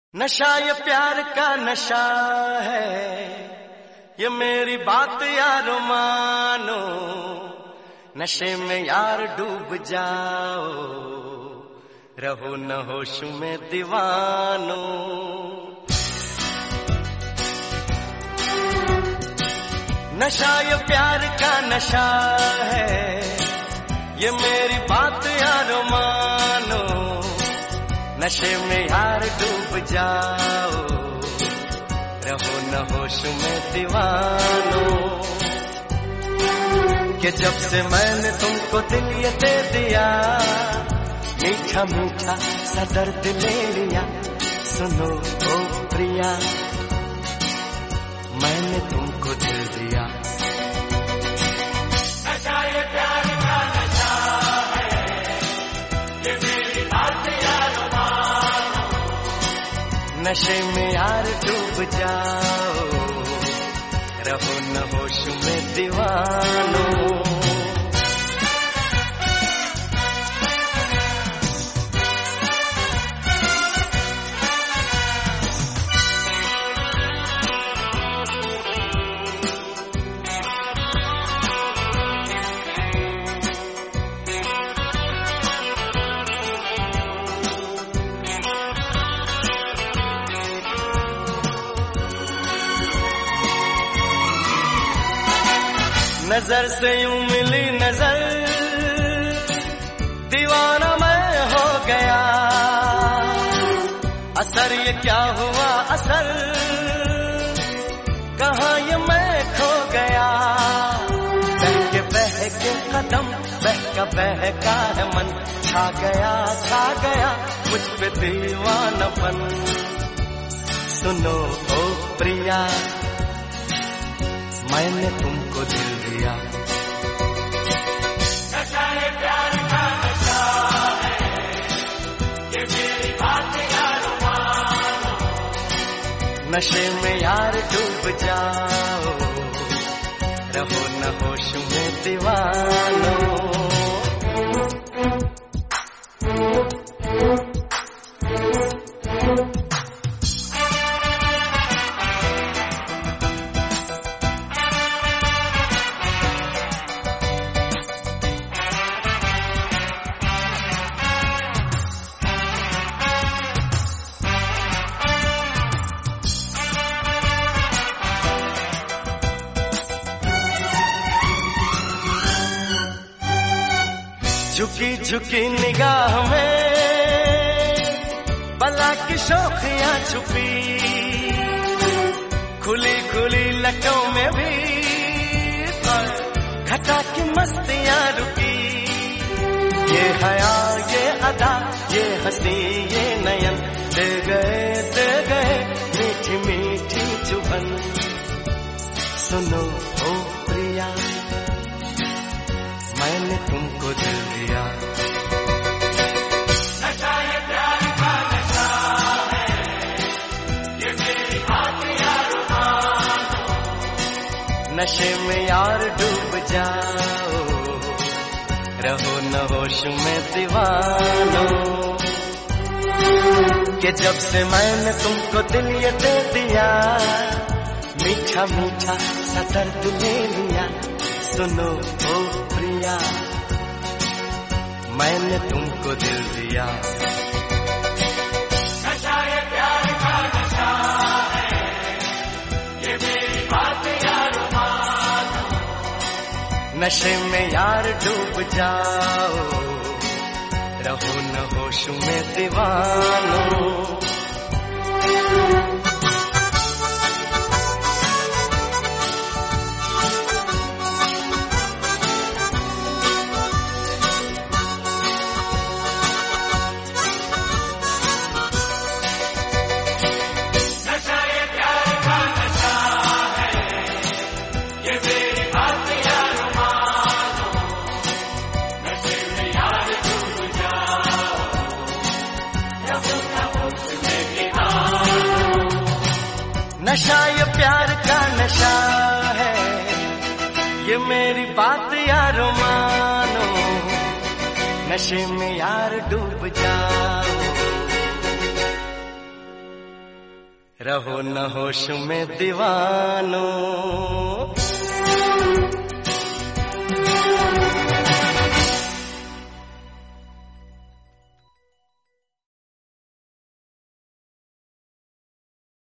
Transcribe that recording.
नशा ये प्यार का नशा है, ये मेरी बात यारो मानो। नशे में यार डूब जाओ, रहो न होश में दीवानो। नशा ये प्यार का नशा है, ये मेरी बात यारो मानो। नशे में यार डूब जाओ, रहो न होश में दीवानो। कि जब से मैंने तुमको दिल ये दे दिया, मीठा मीठा सा दर्द ले लिया। सुनो ओ प्रिया, मैंने तुमको दिल दिया। नशा ये प्यार का नशा है, ये मेरी बात यारो मानो। नशे में यार डूब जाओ, रहो न होश में दीवानो। नजर से यूं मिली नजर, दीवाना मैं हो गया। असर ये क्या हुआ असर, कहाँ ये मैं खो गया। बहके कदम, बहका है मन। छा गया मुझ पे दीवानापन। सुनो ओ प्रिया, मैंने तुमको दिल दिया। नशा ये प्यार का नशा है, ये मेरी बात यारो मानो। नशे में यार डूब जाओ, रहो न होश में दीवानो। झुकी झुकी निगाह में बला की शोखियां छुपी, खुली खुली लटों में भी घटा की मस्तियां रुकी। ये हया ये अदा, ये हंसी ये नयन, दे गए मीठी मीठी चुभन। सुनो ओ प्रिया, मैंने तुमको दिल दिया। नशा ये प्यार का नशा है, ये मेरी बात यारो मानो। नशे में यार डूब जाओ, रहो न होश में दीवानो। कि जब से मैंने तुमको दिल ये दे दिया, मीठा मीठा सा दर्द ले लिया। सुनो ओ प्रिया, मैंने तुमको दिल दिया। नशा ये प्यार का नशा है, ये मेरी बात यारो मानो। नशे में यार डूब जाओ, रहो न होश में दीवानो। नशा ये प्यार का नशा है, ये मेरी बात यारो मानो। नशे में यार डूब जाओ, रहो न होश में दीवानों।